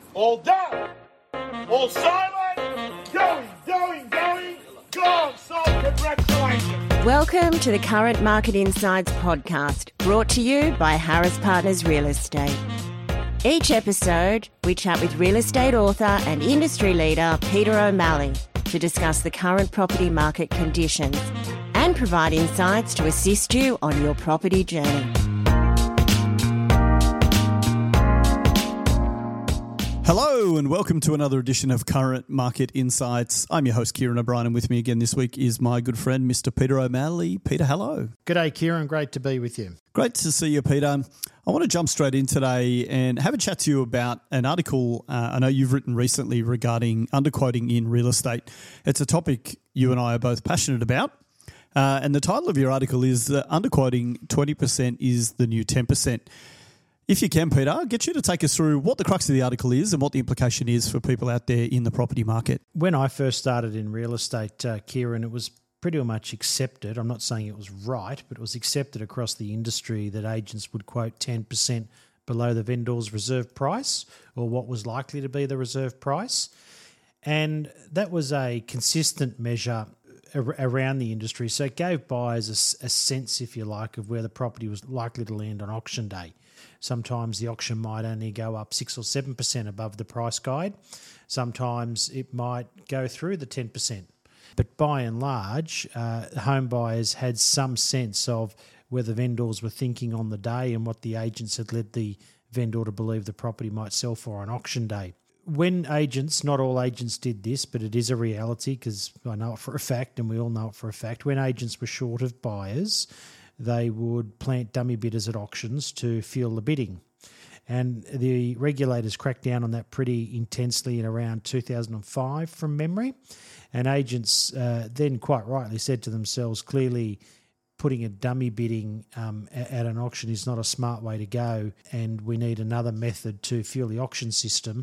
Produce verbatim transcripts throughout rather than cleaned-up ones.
All down. All silent. Going, going, going. Gone. So congratulations. Welcome to the Current Market Insights podcast, brought to you by Harris Partners Real Estate. Each episode, we chat with real estate author and industry leader Peter O'Malley to discuss the current property market conditions and provide insights to assist you on your property journey. Hello and welcome to another edition of Current Market Insights. I'm your host, Kieran O'Brien, and with me again this week is my good friend, Mister Peter O'Malley. Peter, hello. G'day, Kieran. Great to be with you. Great to see you, Peter. I want to jump straight in today and have a chat to you about an article uh, I know you've written recently regarding underquoting in real estate. It's a topic you and I are both passionate about. Uh, and the title of your article is uh, Underquoting twenty percent is the New ten percent. If you can, Peter, I'll get you to take us through what the crux of the article is and what the implication is for people out there in the property market. When I first started in real estate, uh, Kieran, it was pretty much accepted. I'm not saying it was right, but it was accepted across the industry that agents would quote ten percent below the vendor's reserve price, or what was likely to be the reserve price. And that was a consistent measure ar- around the industry. So it gave buyers a, a sense, if you like, of where the property was likely to land on auction day. Sometimes the auction might only go up six or seven percent above the price guide. Sometimes it might go through the ten percent. But by and large, uh, home buyers had some sense of where the vendors were thinking on the day and what the agents had led the vendor to believe the property might sell for on auction day. When agents, not all agents did this, but it is a reality because I know it for a fact and we all know it for a fact, when agents were short of buyers, they would plant dummy bidders at auctions to fuel the bidding. And the regulators cracked down on that pretty intensely in around two thousand five from memory. And agents uh, then quite rightly said to themselves, clearly putting a dummy bidding um, at an auction is not a smart way to go, and we need another method to fuel the auction system.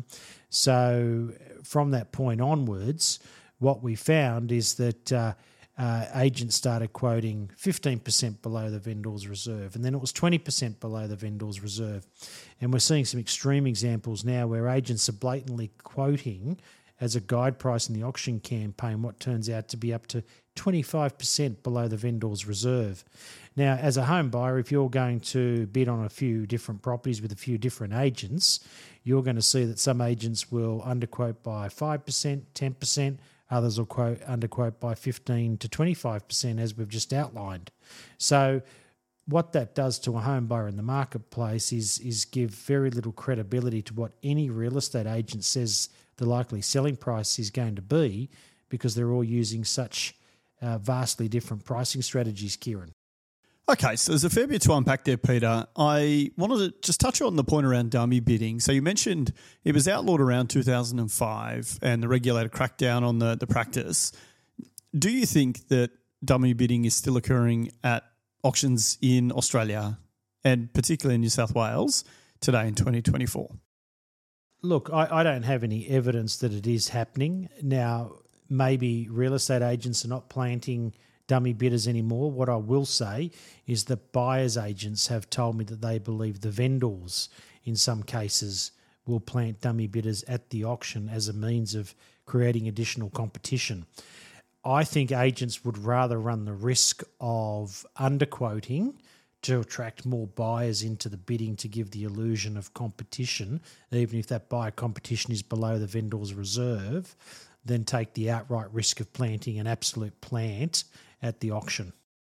So from that point onwards, what we found is that uh, Uh, agents started quoting fifteen percent below the vendor's reserve, and then it was twenty percent below the vendor's reserve. And we're seeing some extreme examples now where agents are blatantly quoting as a guide price in the auction campaign what turns out to be up to twenty-five percent below the vendor's reserve. Now, as a home buyer, if you're going to bid on a few different properties with a few different agents, you're going to see that some agents will underquote by five percent, ten percent, others will quote underquote by fifteen to twenty-five percent, as we've just outlined. So what that does to a home buyer in the marketplace is, is give very little credibility to what any real estate agent says the likely selling price is going to be, because they're all using such uh, vastly different pricing strategies, Kieran. Okay, so there's a fair bit to unpack there, Peter. I wanted to just touch on the point around dummy bidding. So you mentioned it was outlawed around two thousand five and the regulator cracked down on the, the practice. Do you think that dummy bidding is still occurring at auctions in Australia and particularly in New South Wales today in twenty twenty-four? Look, I, I don't have any evidence that it is happening. Now, maybe real estate agents are not planting dummy bidders anymore. What I will say is that buyers' agents have told me that they believe the vendors, in some cases, will plant dummy bidders at the auction as a means of creating additional competition. I think agents would rather run the risk of underquoting to attract more buyers into the bidding to give the illusion of competition, even if that buyer competition is below the vendor's reserve, than take the outright risk of planting an absolute plant at the auction.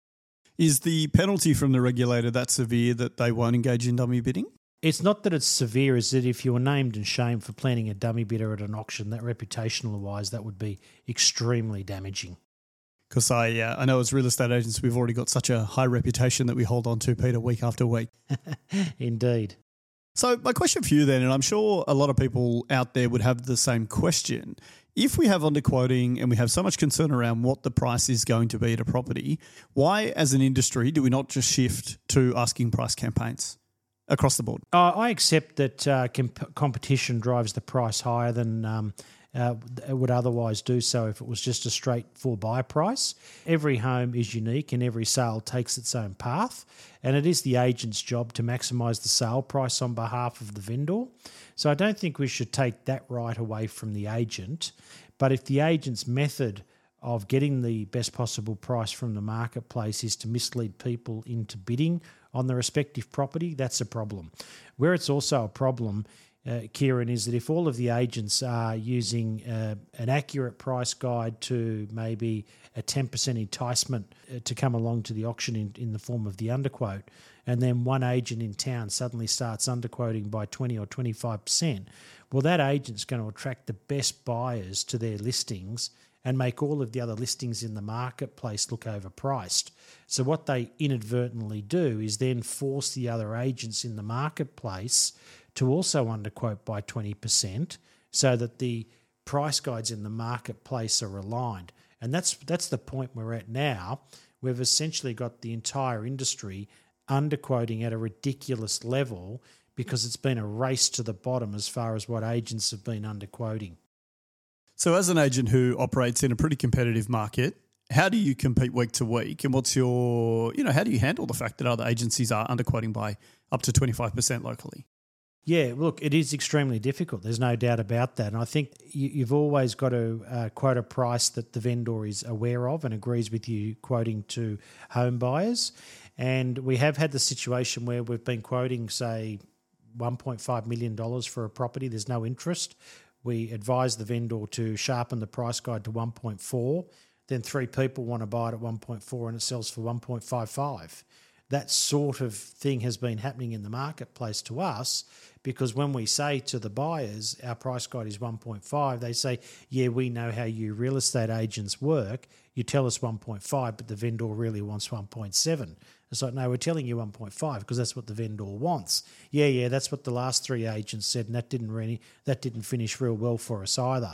Is the penalty from the regulator that severe that they won't engage in dummy bidding? It's not that it's severe, is that if you were named and shamed for planting a dummy bidder at an auction, that reputational-wise, that would be extremely damaging. Because I uh, I know as real estate agents, we've already got such a high reputation that we hold on to, Peter, week after week. Indeed. So my question for you then, and I'm sure a lot of people out there would have the same question. If we have underquoting and we have so much concern around what the price is going to be at a property, why as an industry do we not just shift to asking price campaigns across the board? Uh, I accept that uh, comp- competition drives the price higher than um, uh, would otherwise do so if it was just a straight for buy price. Every home is unique and every sale takes its own path, and it is the agent's job to maximise the sale price on behalf of the vendor. So I don't think we should take that right away from the agent, but if the agent's method of getting the best possible price from the marketplace is to mislead people into bidding on the respective property, that's a problem. Where it's also a problem, uh, Kieran, is that if all of the agents are using uh, an accurate price guide to maybe a ten percent enticement uh, to come along to the auction in, in the form of the underquote, and then one agent in town suddenly starts underquoting by twenty or twenty-five percent, well, that agent's going to attract the best buyers to their listings and make all of the other listings in the marketplace look overpriced. So what they inadvertently do is then force the other agents in the marketplace to also underquote by twenty percent so that the price guides in the marketplace are aligned. And that's that's the point we're at now. We've essentially got the entire industry underquoting at a ridiculous level because it's been a race to the bottom as far as what agents have been underquoting. So as an agent who operates in a pretty competitive market, how do you compete week to week? And what's your, you know, how do you handle the fact that other agencies are underquoting by up to twenty-five percent locally? Yeah, look, it is extremely difficult. There's no doubt about that. And I think you, you've always got to uh, quote a price that the vendor is aware of and agrees with you quoting to home buyers. And we have had the situation where we've been quoting, say, one point five million dollars for a property. There's no interest. We advise the vendor to sharpen the price guide to one point four. Then three people want to buy it at one point four and it sells for one point five five. That sort of thing has been happening in the marketplace to us because when we say to the buyers our price guide is one point five, they say, yeah, we know how you real estate agents work. You tell us one point five, but the vendor really wants one point seven. It's like, no, we're telling you one point five because that's what the vendor wants. Yeah, yeah, that's what the last three agents said, and that didn't really, that didn't finish real well for us either.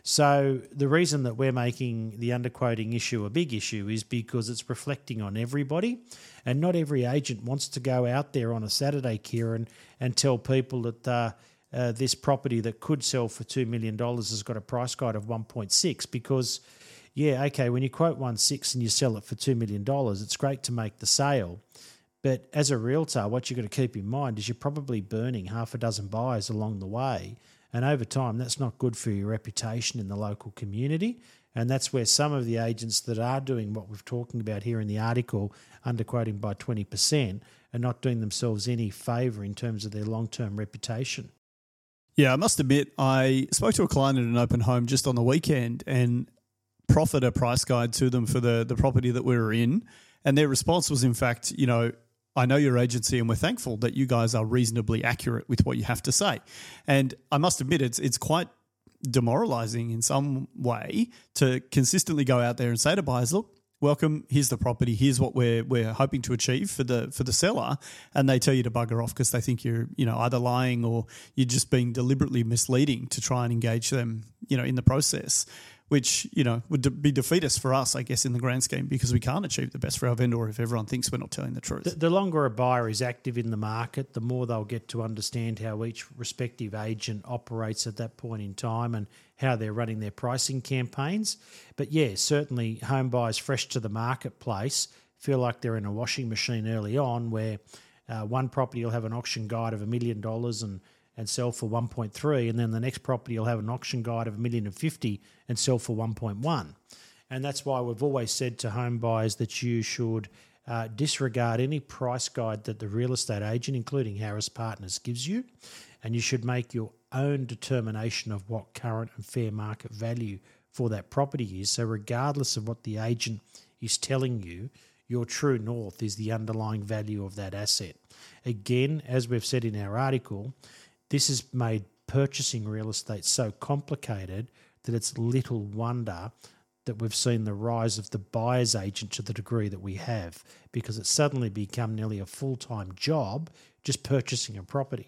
So the reason that we're making the underquoting issue a big issue is because it's reflecting on everybody, and not every agent wants to go out there on a Saturday, Kieran, and tell people that uh, uh, this property that could sell for two million dollars has got a price guide of one point six because yeah, okay, when you quote one point six and you sell it for two million dollars, it's great to make the sale. But as a realtor, what you've got to keep in mind is you're probably burning half a dozen buyers along the way. And over time, that's not good for your reputation in the local community. And that's where some of the agents that are doing what we're talking about here in the article, underquoting by twenty percent, are not doing themselves any favour in terms of their long-term reputation. Yeah, I must admit, I spoke to a client at an open home just on the weekend and proffered a price guide to them for the, the property that we were in. And their response was, in fact, you know, I know your agency and we're thankful that you guys are reasonably accurate with what you have to say. And I must admit, it's it's quite demoralising in some way to consistently go out there and say to buyers, look, welcome, here's the property, here's what we're we're hoping to achieve for the for the seller, and they tell you to bugger off because they think you're, you know, either lying or you're just being deliberately misleading to try and engage them, you know, in the process, which, you know, would be defeatist for us, I guess, in the grand scheme, because we can't achieve the best for our vendor if everyone thinks we're not telling the truth. The, the longer a buyer is active in the market, the more they'll get to understand how each respective agent operates at that point in time and how they're running their pricing campaigns. But yeah, certainly home buyers fresh to the marketplace feel like they're in a washing machine early on where uh, one property will have an auction guide of a million dollars and and sell for one point three, and then the next property will have an auction guide of a million and fifty and sell for one point one. And that's why we've always said to home buyers that you should uh, disregard any price guide that the real estate agent, including Harris Partners, gives you, and you should make your own determination of what current and fair market value for that property is. So regardless of what the agent is telling you, your true north is the underlying value of that asset. Again, as we've said in our article, this has made purchasing real estate so complicated that it's little wonder that we've seen the rise of the buyer's agent to the degree that we have, because it's suddenly become nearly a full-time job just purchasing a property.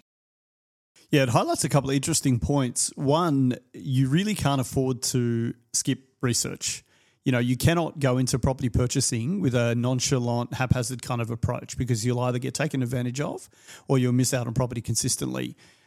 Yeah, it highlights a couple of interesting points. One, you really can't afford to skip research. You know, you cannot go into property purchasing with a nonchalant, haphazard kind of approach, because you'll either get taken advantage of or you'll miss out on property consistently.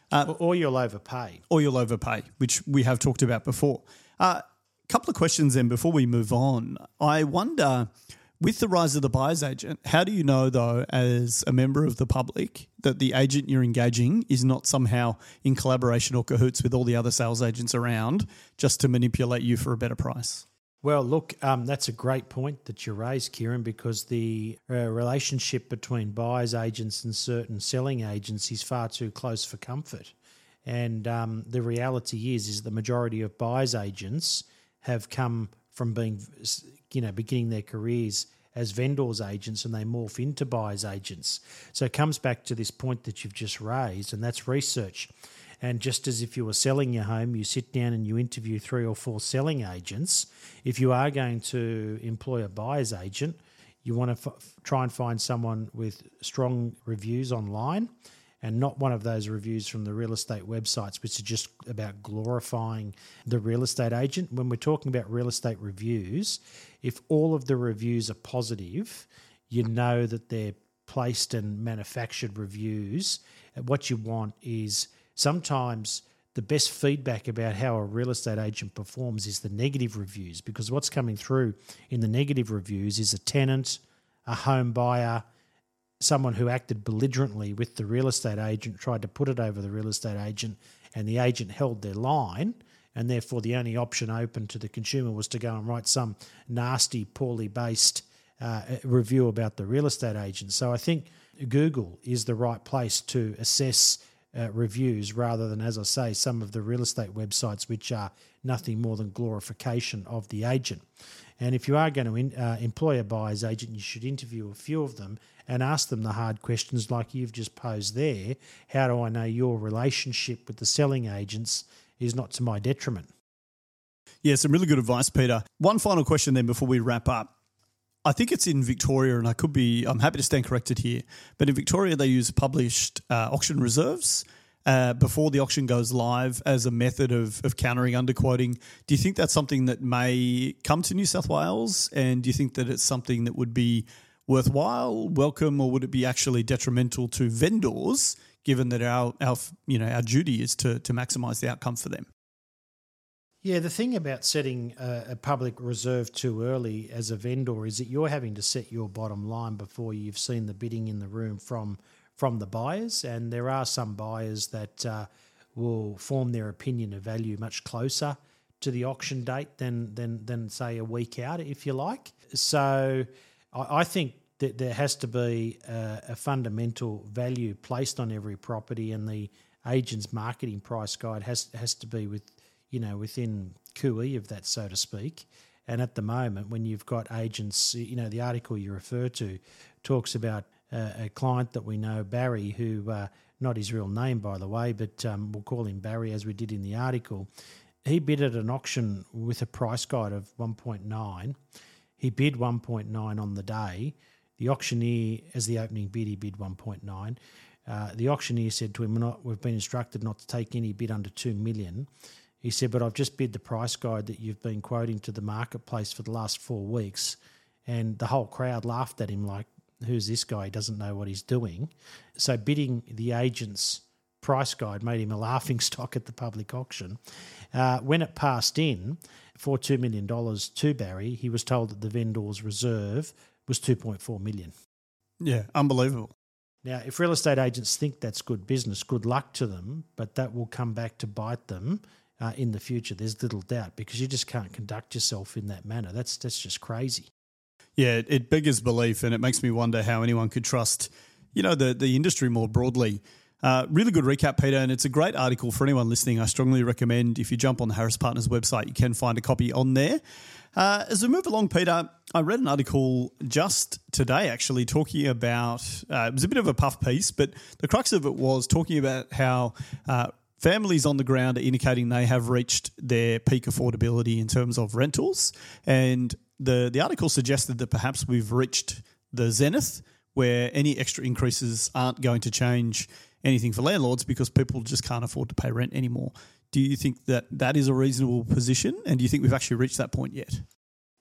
Uh, or you'll overpay. Or you'll overpay, which we have talked about before. A uh, couple of questions then before we move on. I wonder, with the rise of the buyer's agent, how do you know, though, as a member of the public, that the agent you're engaging is not somehow in collaboration or cahoots with all the other sales agents around just to manipulate you for a better price? Well, look, um, that's a great point that you raised, Kieran, because the uh, relationship between buyers agents and certain selling agents is far too close for comfort. And um, the reality is, is the majority of buyers agents have come from being, you know, beginning their careers as vendors agents, and they morph into buyers agents. So it comes back to this point that you've just raised, and that's research. And just as if you were selling your home, you sit down and you interview three or four selling agents. If you are going to employ a buyer's agent, you want to f- try and find someone with strong reviews online, and not one of those reviews from the real estate websites, which are just about glorifying the real estate agent. When we're talking about real estate reviews, if all of the reviews are positive, you know that they're placed and manufactured reviews. And what you want is sometimes the best feedback about how a real estate agent performs is the negative reviews, because what's coming through in the negative reviews is a tenant, a home buyer, someone who acted belligerently with the real estate agent, tried to put it over the real estate agent, and the agent held their line, and therefore the only option open to the consumer was to go and write some nasty, poorly based uh, review about the real estate agent. So I think Google is the right place to assess uh, reviews rather than, as I say, some of the real estate websites which are nothing more than glorification of the agent. And if you are going to in, uh, employ a buyer's agent, you should interview a few of them and ask them the hard questions like you've just posed there. How do I know your relationship with the selling agents is not to my detriment? Yeah, some really good advice, Peter. One final question then before we wrap up. I think it's in Victoria, and I could be, I'm happy to stand corrected here, but in Victoria they use published uh, auction reserves uh, before the auction goes live as a method of, of countering underquoting. Do you think that's something that may come to New South Wales, and do you think that it's something that would be worthwhile, welcome, or would it be actually detrimental to vendors, given that our, our you know our duty is to to maximise the outcome for them? Yeah, the thing about setting a, a public reserve too early as a vendor is that you're having to set your bottom line before you've seen the bidding in the room from from the buyers, and there are some buyers that uh, will form their opinion of value much closer to the auction date than than than say a week out, if you like. So I, I think that there has to be a, a fundamental value placed on every property, and the agent's marketing price guide has has to be with you know, within cooey of that, so to speak. And at the moment, when you've got agents, you know, the article you refer to talks about uh, a client that we know, Barry, who, uh, not his real name, by the way, but um, we'll call him Barry as we did in the article. He bid at an auction with a price guide of one point nine. He bid one point nine on the day. The auctioneer, as the opening bid, he bid one point nine. Uh, the auctioneer said to him, We're not, we've been instructed not to take any bid under two million dollars. He said, but I've just bid the price guide that you've been quoting to the marketplace for the last four weeks. And the whole crowd laughed at him like, who's this guy? He doesn't know what he's doing. So bidding the agent's price guide made him a laughing stock at the public auction. Uh, when it passed in for two million dollars to Barry, he was told that the vendor's reserve was two point four million dollars. Yeah, unbelievable. Now, if real estate agents think that's good business, good luck to them, but that will come back to bite them Uh, in the future, there's little doubt, because you just can't conduct yourself in that manner. That's that's just crazy. Yeah, it, it beggars belief, and it makes me wonder how anyone could trust, you know, the, the industry more broadly. Uh, really good recap, Peter, and it's a great article for anyone listening. I strongly recommend if you jump on the Harris Partners website, you can find a copy on there. Uh, as we move along, Peter, I read an article just today actually talking about, uh, it was a bit of a puff piece, but the crux of it was talking about how uh, families on the ground are indicating they have reached their peak affordability in terms of rentals. And the, the article suggested that perhaps we've reached the zenith where any extra increases aren't going to change anything for landlords because people just can't afford to pay rent anymore. Do you think that that is a reasonable position? And do you think we've actually reached that point yet?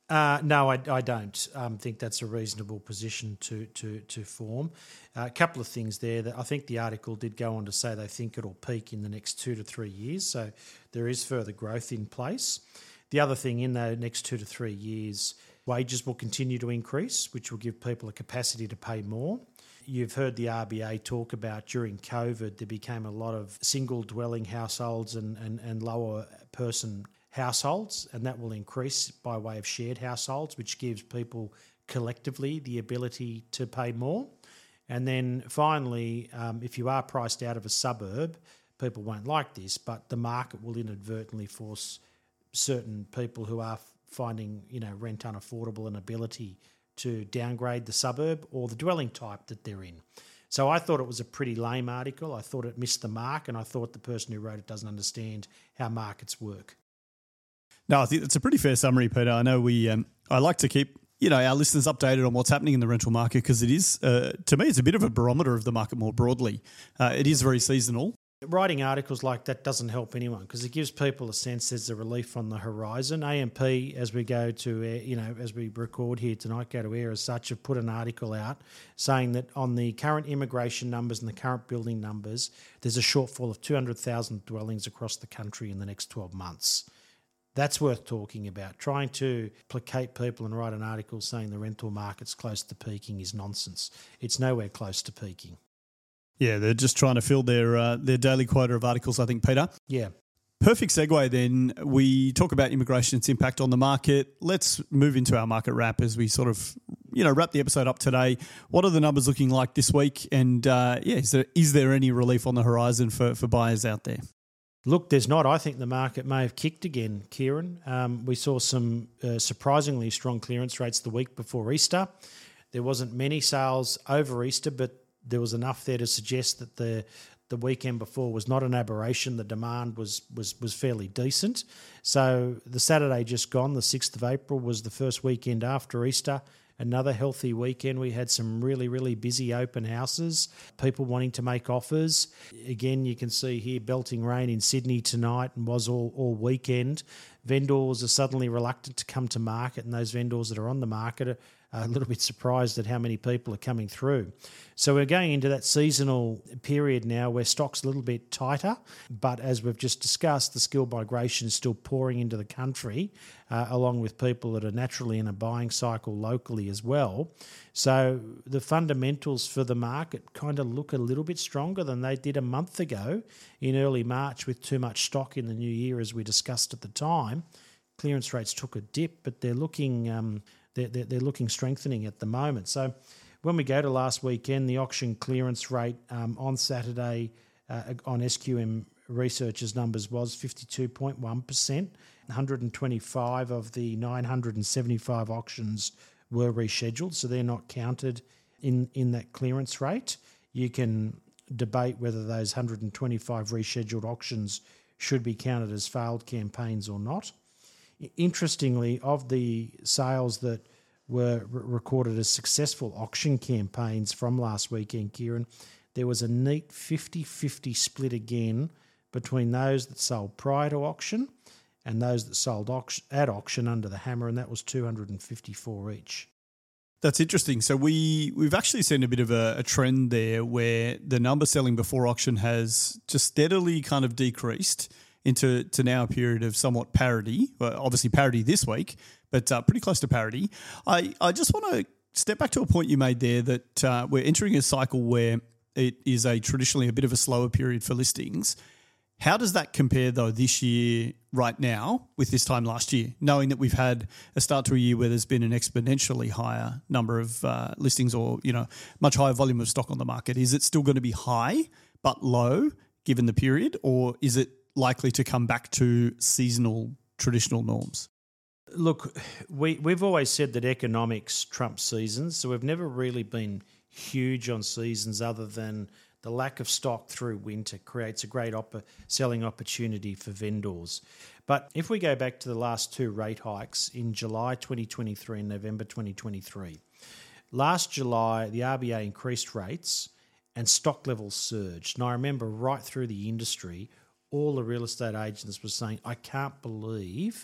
Uh, no, I, I don't um, think that's a reasonable position to to to form. Uh, a couple of things there. That I think the article did go on to say they think it'll peak in the next two to three years, so there is further growth in place. The other thing in the next two to three years, wages will continue to increase, which will give people a capacity to pay more. You've heard the R B A talk about during COVID, there became a lot of single dwelling households and, and, and lower person households, and that will increase by way of shared households, which gives people collectively the ability to pay more. And then finally, um, if you are priced out of a suburb, people won't like this, but the market will inadvertently force certain people who are finding, you know, rent unaffordable an ability to downgrade the suburb or the dwelling type that they're in. So I thought it was a pretty lame article. I thought it missed the mark, and I thought the person who wrote it doesn't understand how markets work. No, I think that's a pretty fair summary, Peter. I know we, um, I like to keep, you know, our listeners updated on what's happening in the rental market because it is, uh, to me, it's a bit of a barometer of the market more broadly. Uh, it is very seasonal. Writing articles like that doesn't help anyone because it gives people a sense there's a relief on the horizon. A M P, as we go to air, you know, as we record here tonight, go to air as such, have put an article out saying that on the current immigration numbers and the current building numbers, there's a shortfall of two hundred thousand dwellings across the country in the next twelve months. That's worth talking about. Trying to placate people and write an article saying the rental market's close to peaking is nonsense. It's nowhere close to peaking. Yeah, they're just trying to fill their uh, their daily quota of articles, I think, Peter. Yeah. Perfect segue then. We talk about immigration, its impact on the market. Let's move into our market wrap as we sort of, you know, wrap the episode up today. What are the numbers looking like this week? And, uh, yeah, is there, is there any relief on the horizon for, for buyers out there? Look, there's not. I think the market may have kicked again, Kieran. Um, we saw some uh, surprisingly strong clearance rates the week before Easter. There wasn't many sales over Easter, but there was enough there to suggest that the the weekend before was not an aberration. The demand was was was fairly decent. So the Saturday just gone, the sixth of April, was the first weekend after Easter. Another healthy weekend. We had some really, really busy open houses, people wanting to make offers. Again, you can see here belting rain in Sydney tonight and was all, all weekend. Vendors are suddenly reluctant to come to market, and those vendors that are on the market are a little bit surprised at how many people are coming through. So we're going into that seasonal period now where stock's a little bit tighter, but as we've just discussed, the skilled migration is still pouring into the country, uh, along with people that are naturally in a buying cycle locally as well. So the fundamentals for the market kind of look a little bit stronger than they did a month ago in early March with too much stock in the new year, as we discussed at the time. Clearance rates took a dip, but they're looking... Um, They're, they're, they're looking strengthening at the moment. So when we go to last weekend, the auction clearance rate um, on Saturday uh, on S Q M Research's numbers was fifty-two point one percent. one hundred twenty-five of the nine hundred seventy-five auctions were rescheduled, so they're not counted in, in that clearance rate. You can debate whether those one hundred twenty-five rescheduled auctions should be counted as failed campaigns or not. Interestingly, of the sales that were re- recorded as successful auction campaigns from last weekend, Kieran, there was a neat fifty-fifty split again between those that sold prior to auction and those that sold auction, at auction under the hammer, and that was two hundred fifty-four each. That's interesting. So we, we've actually seen a bit of a, a trend there where the number selling before auction has just steadily kind of decreased into to now a period of somewhat parity, well, obviously parity this week, but uh, pretty close to parity. I, I just want to step back to a point you made there that uh, we're entering a cycle where it is a traditionally a bit of a slower period for listings. How does that compare, though, this year right now with this time last year, knowing that we've had a start to a year where there's been an exponentially higher number of uh, listings or, you know, much higher volume of stock on the market? Is it still going to be high but low given the period, or is it likely to come back to seasonal traditional norms? Look, we, we've always said that economics trumps seasons, so we've never really been huge on seasons other than the lack of stock through winter creates a great op- selling opportunity for vendors. But if we go back to the last two rate hikes in July twenty twenty-three and November twenty twenty-three, last July the R B A increased rates and stock levels surged. And I remember right through the industry, all the real estate agents were saying, I can't believe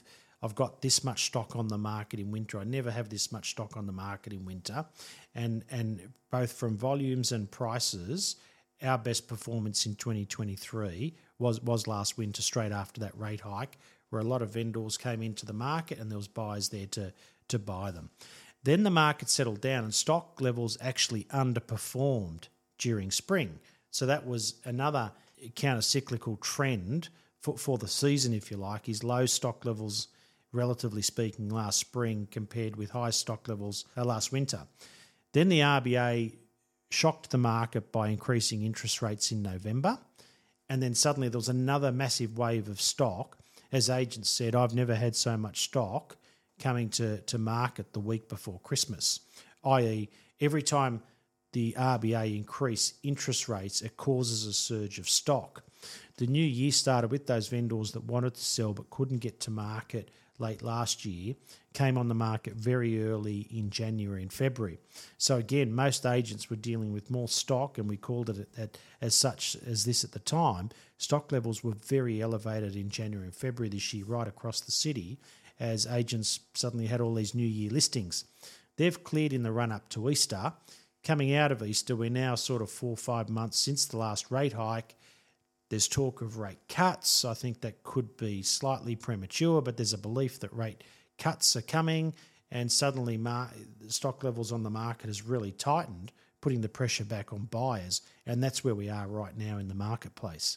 I've got this much stock on the market in winter. I never have this much stock on the market in winter. And and both from volumes and prices, our best performance in twenty twenty-three was, was last winter, straight after that rate hike, where a lot of vendors came into the market and there was buyers there to, to buy them. Then the market settled down and stock levels actually underperformed during spring. So that was another counter-cyclical trend for, for the season, if you like, is low stock levels, relatively speaking, last spring compared with high stock levels uh, last winter. Then the R B A shocked the market by increasing interest rates in November, and then suddenly there was another massive wave of stock. As agents said, I've never had so much stock coming to, to market the week before Christmas, that is every time the R B A increase interest rates, it causes a surge of stock. The new year started with those vendors that wanted to sell but couldn't get to market late last year, came on the market very early in January and February. So again, most agents were dealing with more stock, and we called it at, as such as this at the time. Stock levels were very elevated in January and February this year right across the city, as agents suddenly had all these new year listings. They've cleared in the run-up to Easter. Coming out of Easter, we're now sort of four or five months since the last rate hike. There's talk of rate cuts. I think that could be slightly premature, but there's a belief that rate cuts are coming, and suddenly mar- stock levels on the market has really tightened, putting the pressure back on buyers, and that's where we are right now in the marketplace.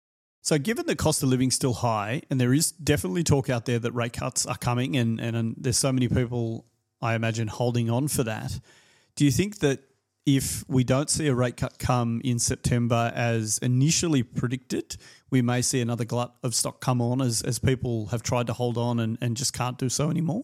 So given the cost of living is still high, and there is definitely talk out there that rate cuts are coming, and, and, and there's so many people, I imagine, holding on for that, do you think that if we don't see a rate cut come in September as initially predicted, we may see another glut of stock come on as, as people have tried to hold on and, and just can't do so anymore?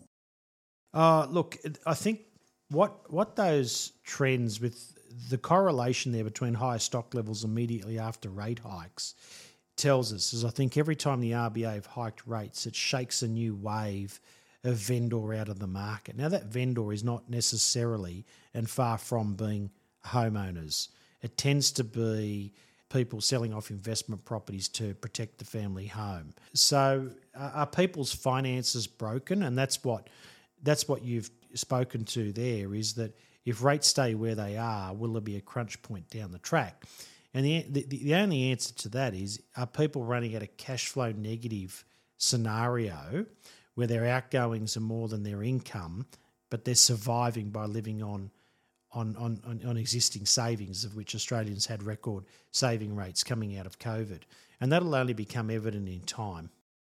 Uh, look, I think what what those trends with the correlation there between higher stock levels immediately after rate hikes tells us is I think every time the R B A have hiked rates, it shakes a new wave of vendor out of the market. Now, that vendor is not necessarily and far from being homeowners. It tends to be people selling off investment properties to protect the family home. So uh, are people's finances broken? And that's what that's what you've spoken to there, is that if rates stay where they are, will there be a crunch point down the track? And the the, the only answer to that is, are people running at a cash flow negative scenario where their outgoings are more than their income, but they're surviving by living on on, on, on existing savings, of which Australians had record saving rates coming out of COVID. And that'll only become evident in time.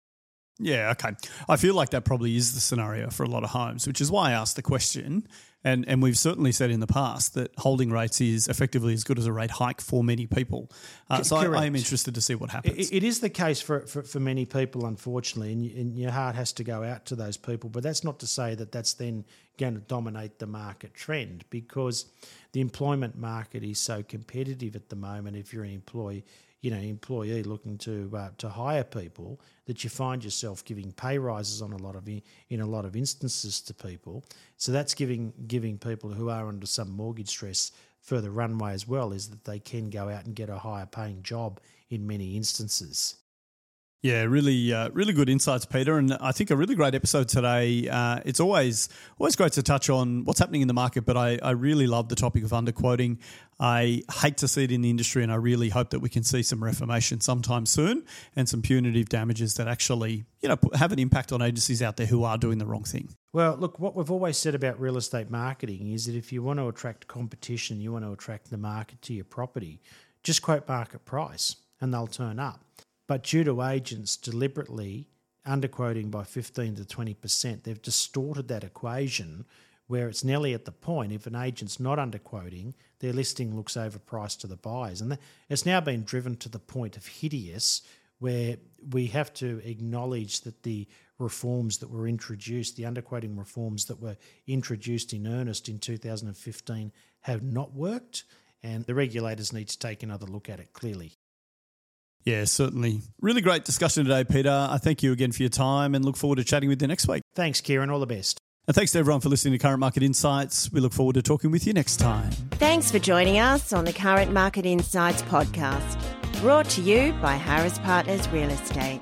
Yeah, okay. I feel like that probably is the scenario for a lot of homes, which is why I asked the question. And and we've certainly said in the past that holding rates is effectively as good as a rate hike for many people. Uh, so I, I am interested to see what happens. It, it is the case for, for, for many people, unfortunately, and, you, and your heart has to go out to those people. But that's not to say that that's then going to dominate the market trend, because the employment market is so competitive at the moment. If you're an employee, you know, employee looking to uh, to hire people, that you find yourself giving pay rises on a lot of in a lot of instances to people. So that's giving giving people who are under some mortgage stress further runway as well, is that they can go out and get a higher paying job in many instances. Yeah, really, uh, really good insights, Peter, and I think a really great episode today. Uh, it's always always great to touch on what's happening in the market, but I, I really love the topic of underquoting. I hate to see it in the industry, and I really hope that we can see some reformation sometime soon and some punitive damages that actually, you know, have an impact on agencies out there who are doing the wrong thing. Well, look, what we've always said about real estate marketing is that if you want to attract competition, you want to attract the market to your property, just quote market price and they'll turn up. But due to agents deliberately underquoting by fifteen to twenty percent, they've distorted that equation where it's nearly at the point, if an agent's not underquoting, their listing looks overpriced to the buyers. And it's now been driven to the point of hideous, where we have to acknowledge that the reforms that were introduced, the underquoting reforms that were introduced in earnest in two thousand fifteen have not worked, and the regulators need to take another look at it clearly. Yeah, certainly. Really great discussion today, Peter. I thank you again for your time and look forward to chatting with you next week. Thanks, Kieran. All the best. And thanks to everyone for listening to Current Market Insights. We look forward to talking with you next time. Thanks for joining us on the Current Market Insights podcast, brought to you by Harris Partners Real Estate.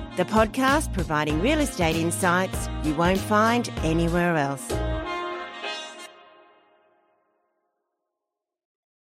the podcast providing real estate insights you won't find anywhere else.